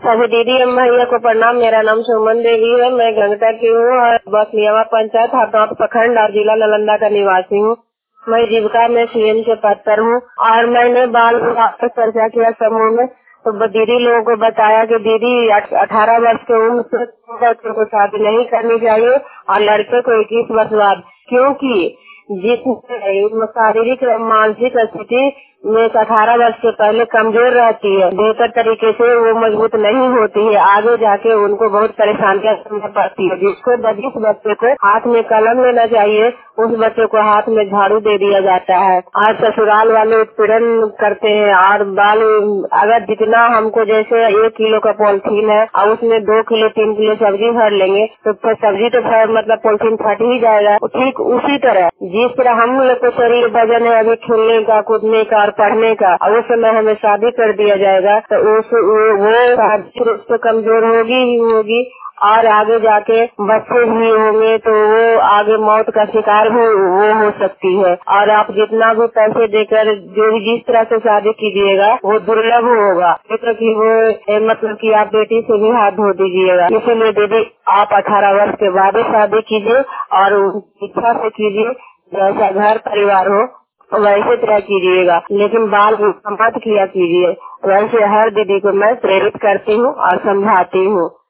सभी दीदी एवं भैया को प्रणाम। मेरा नाम सुमन देवी है। मैं गंगटा की हूँ और बसलियावा पंचायत हरदौत प्रखंड और जिला नालंदा का निवासी हूँ। मैं जीविका में सीएम के पद पर हूँ और मैंने बाल विवाह पर चर्चा किया समूह में। तो दीदी लोगों को बताया कि दीदी 18 वर्ष के उम्र से बच्चों को शादी नहीं करनी चाहिए और लड़के को 21 वर्ष बाद, क्योंकि जिसमें शारीरिक और मानसिक स्थिति में 18 वर्ष से पहले कमजोर रहती है, बेहतर तरीके से वो मजबूत नहीं होती है, आगे जाके उनको बहुत परेशानियां करनी पड़ती है। जिस बच्चे को हाथ में कलम लेना चाहिए, उस बच्चे को हाथ में झाड़ू दे दिया जाता है। आज ससुराल वाले उत्पीड़न करते हैं और बाल अगर जितना हमको जैसे 1 किलो का पॉलिथीन है और उसमें 2 किलो 3 किलो सब्जी भर लेंगे तो सब्जी तो मतलब पॉलिथीन फट ही जाएगा। ठीक उसी तरह जिस तरह हम लोग को शरीर वजन है अभी खेलने का, कूदने का और पढ़ने का, और उस समय हमें शादी कर दिया जाएगा तो वो शारीरिक रूप से कमजोर होगी ही होगी और आगे जाके बच्चे भी होंगे तो वो आगे मौत का शिकार भी वो हो सकती है। और आप जितना भी पैसे देकर जो भी जिस तरह से शादी कीजिएगा वो दुर्लभ होगा, क्योंकि वो मतलब कि आप बेटी से भी हाथ धो दीजिएगा। इसीलिए दीदी आप 18 वर्ष के बाद शादी कीजिए और इच्छा से कीजिए, जैसा घर परिवार हो वैसे तरह कीजिएगा, लेकिन बाल मत किया कीजिए। वैसे हर दीदी को मैं प्रेरित करती हूँ और समझाती हूँ।